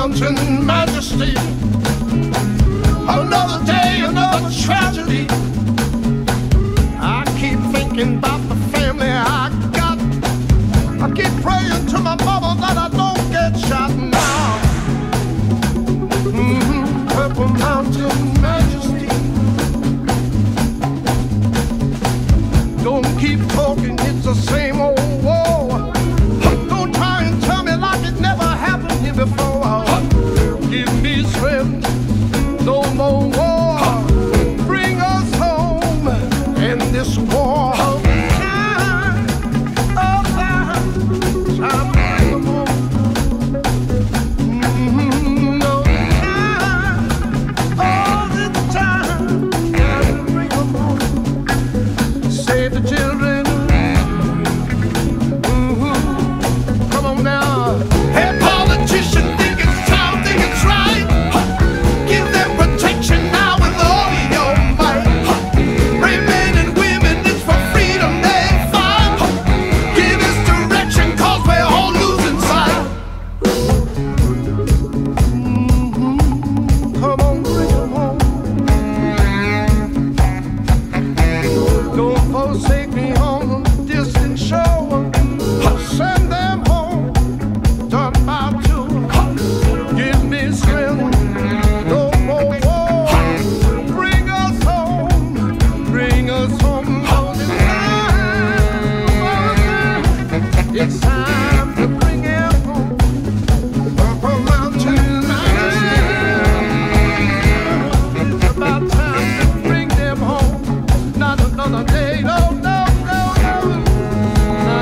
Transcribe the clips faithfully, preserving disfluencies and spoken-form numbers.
Mountain Majesty. Another day, another tragedy. I keep thinking about the family I got. I keep praying to my mother that I don't get shot now. Mm-hmm. Purple Mountain Majesty. Don't keep talking, it's the same old war. Don't try and tell me like it never happened here before. Give me strength, no more war. Bring us home in this war. Time, oh time, time to bring them home. Mm-hmm. No time, all the time, time to bring them home. Save the children. Mm-hmm. Come on now. Hey, politician, think it's time, think it's right. Give them protection now with all your might. Brave men and women, it's for freedom they fight. Give us direction, cause we're all losing sight. Mm-hmm. Come on, bring them home. Don't forsake me on a distant shore. Send them home, done by two. Give me strength, no more war. Bring us home, bring us home. Oh, it's time, it's time to bring them home. Purple Mountain Majesty. It's about time to bring them home. Not another day, no, no, no, no. No.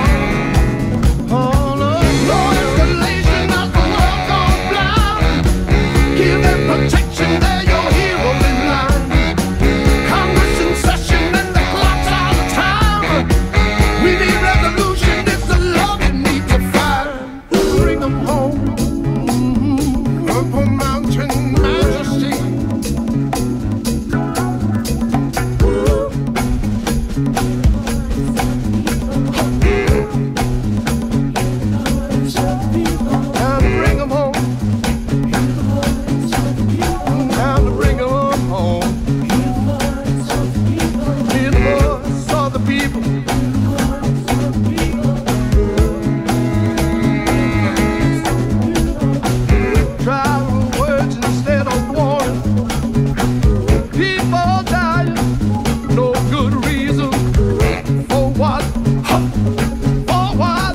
Oh, no, no escalation, not the world gone blind. Give them protection, they're your hero in line. Congress in session and the clock's out of time. We need resolution, it's the love you need to find. Bring them home. Mm-hmm. Purple Mountain Majesty. Time to bring them home. Time to bring them home. Hear the voice of the people. Try words instead of warning. People dying, no good reason. For what? For what?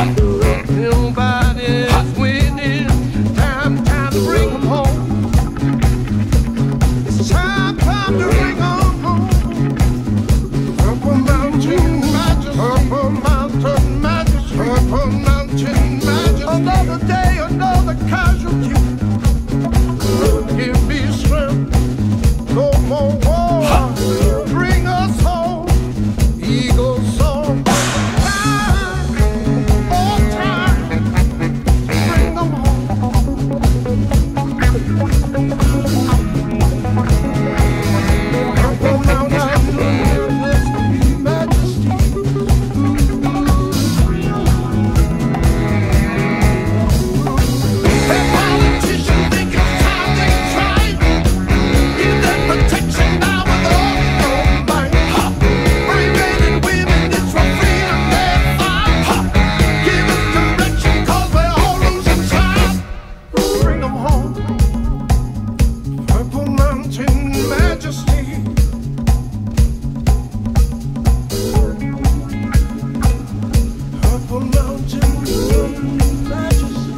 Nobody's winning. Time, time to bring them home. It's time, time to bring them home. Purple Mountain Majesty. Purple Mountain Majesty. Purple Mountain Majesty. Another day, another casualty. Give me strength. No more war. Bring us home. Eagle song. Time, all time. Bring them home. Purple Mountain Majesty. Hey, politician, think it's time, think it's right. Give them protection now with all your might. Brave men and women, it's for freedom they fight. Give us direction, cause we're all losing sight. Bring them home. Purple Mountain Majesty. Purple Mountain Majesty.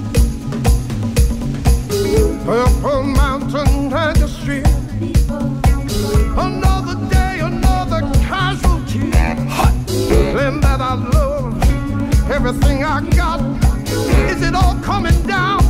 Purple Mountain Majesty. Another day, another casualty. Them that I love, everything I got, is it all coming down